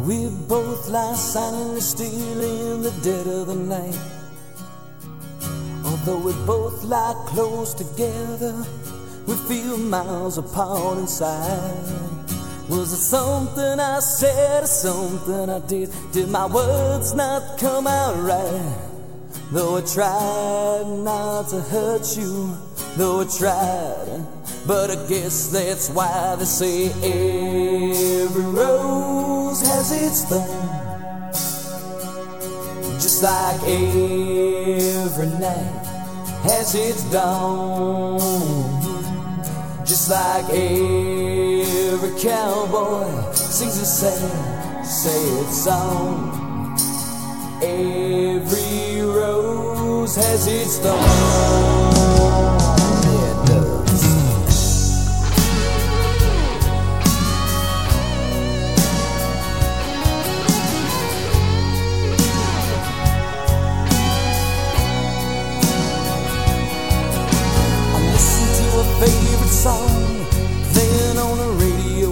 We both lie silently still in the dead of the night. Although we both lie close together, we feel miles apart inside. Was it something I said or something I did? Did my words not come out right? Though I tried not to hurt you, though I tried, but I guess that's why they say every rose has its thorn, just like every night has its dawn, just like every cowboy sings a sad song. Every rose has its thorn. Yeah, it does. I listen to a favorite song, then on the radio.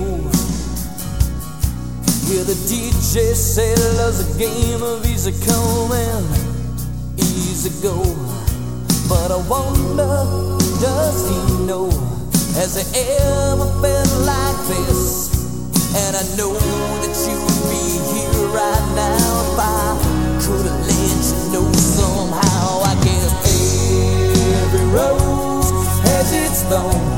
Yeah, the DJ said love's a game of easy come and easy go. But I wonder, does he know? Has he ever felt like this? And I know that you'd be here right now if I could have let you know somehow. I guess every rose has its thorn,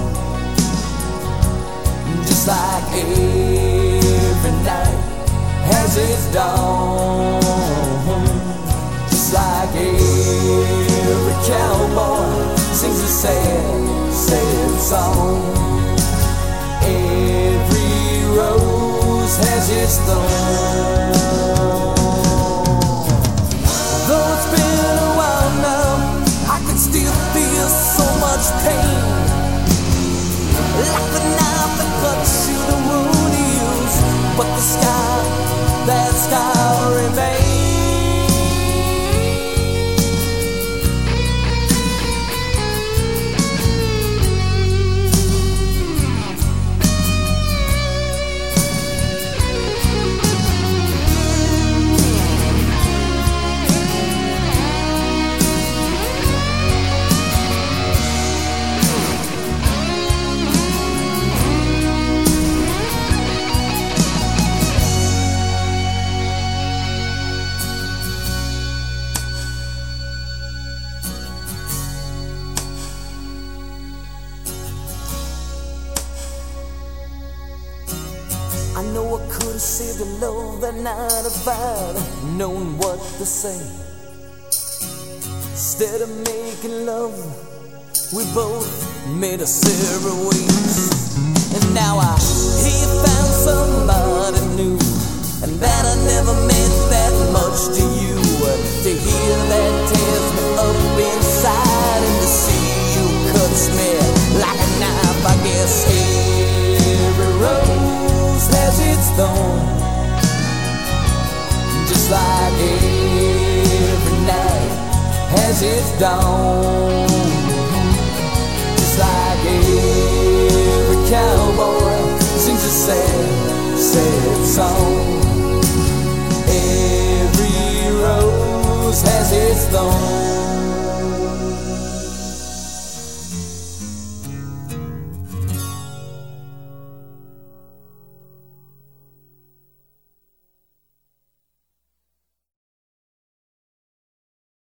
just like every night has its dawn, just like every cowboy sings a sad song. Every rose has its thorn. Though it's been a while now, I can still feel so much pain, like the knife that cuts you, the wound heals, but the scar, that scar remains. I know I could have saved your love that night if I'd known what to say. Instead of making love, we both made us separate ways. And now I hear you found somebody new, and that I never meant that much to you. To hear that tears me up inside, and to see you cuts me like a knife. I guess every rose has its thorn, just like every night has its dawn, just like every cowboy sings a sad song. Every rose has its thorn.